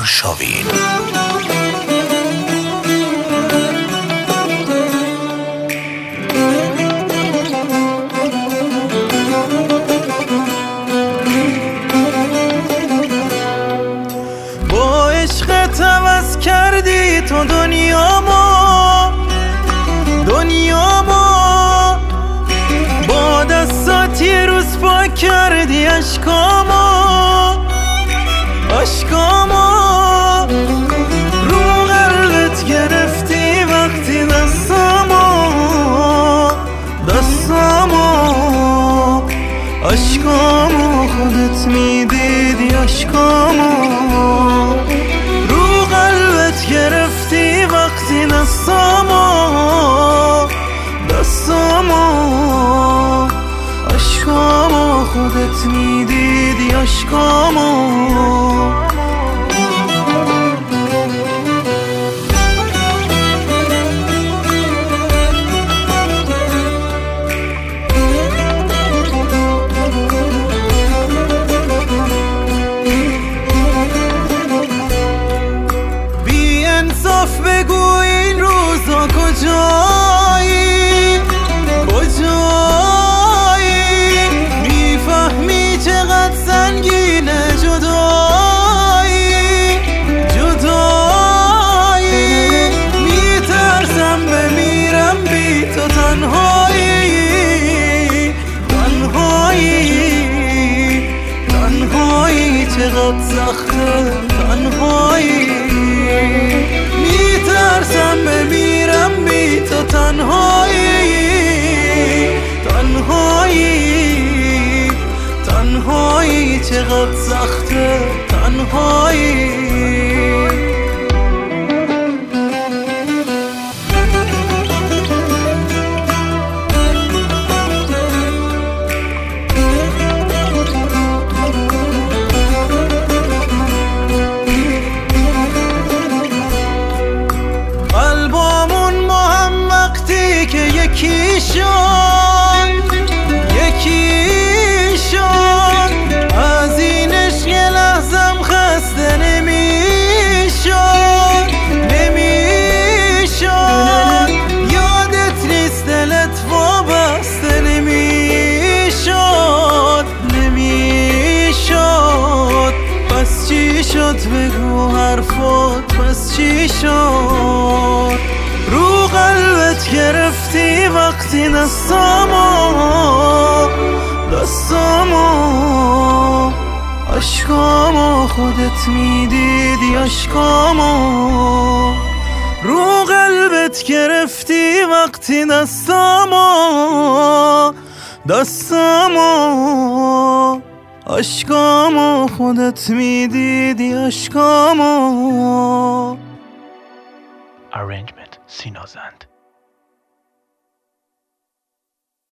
آرشاوین. با عشقت عوض کردی تو دنیامو با دستات یه روز پاک کردی عشقامو رو قلبت گرفتی وقتی دستامو عشقامو خودت میدیدی عشقامو رو قلبت گرفتی وقتی دستامو عشقامو خودت میدیدی عشقامو. بی انصاف بگو این روزا کجایی میفهمی چقدر سنگینه جدایی میترسم بمیرم بی تو تنهایی چقدر سخته تنهایی میترسم بمیرم بی تو تنهایی چقدر سخته تنهایی. قلبامون با هم وقتی که یکی شد از این عشق یه لحظم خسته نمیشد یادت نیست دلت وابسته نمیشد پس چی شد بگو حرفات پس چی شد رو قلبت گرفتی وقتی دستامو عشقامو خودت میدیدی عشقامو رو قلبت گرفتی وقتی دستامو عشقامو خودت میدیدی عشقامو. Arrangement سینازند.